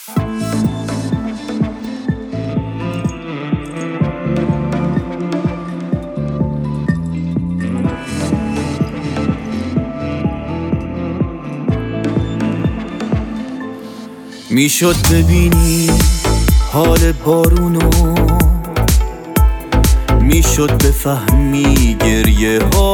میشد ببینی حال بارونو، میشد بفهمی گریه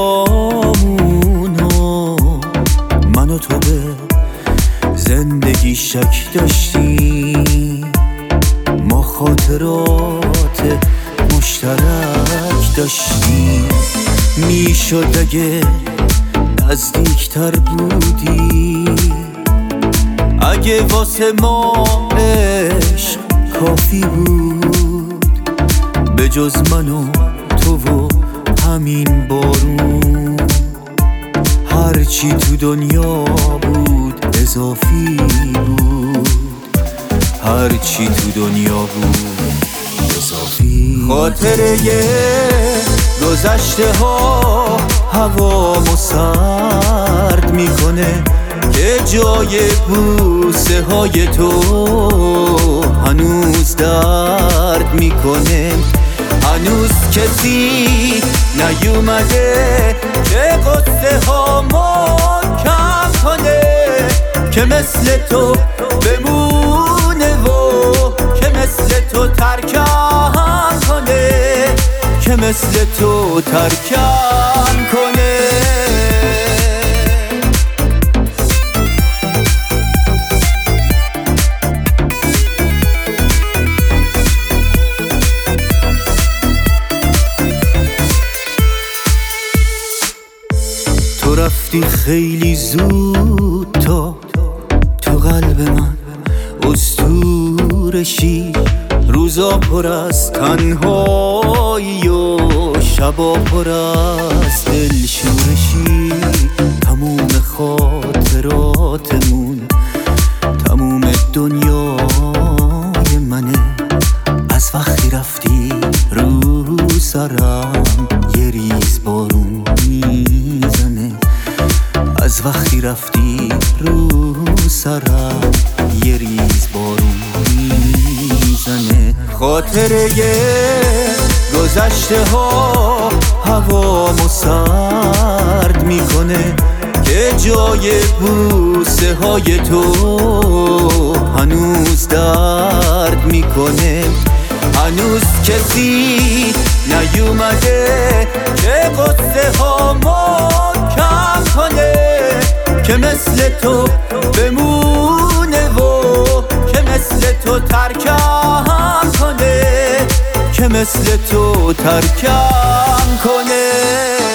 هامونو. من و تو به زندگی شک داشتیم، ما خاطرات مشترک داشتیم. میشد اگه نزدیکتر بودی، اگه واسه ما عشق کافی بود، به جز من و تو و همین بارون. هرچی تو دنیا بود اضافی بود، هرچی تو دنیا بود اضافی. خاطره گذشته ها هوامو سرد میکنه، که جای بوسه های تو هنوز درد میکنه. هنوز کسی نیومده که قصه ها ما کم کنه، که مثل تو بمونه و که مثل تو ترکم کنه، که مثل تو ترکم کنه. تو رفتی خیلی زود، تو قلب من اسطورشی. روزا پر از تنهایی و شبا پر از دلشورشی. تموم خاطراتمون تموم دنیای منه. از وقتی رفتی رو سرم یه ریز بارون میزنه. از وقتی رفتی رو سرم یه ریز بارون میزنه. خاطره گذشته ها هوامو سرد میکنه، که جای بوسه های تو هنوز درد میکنه. هنوز کسی نیومده که قصه ها ما کم کنه، که مثل تو بمونه و که مثل تو ترکم کنه، که مثل تو ترکم کنه.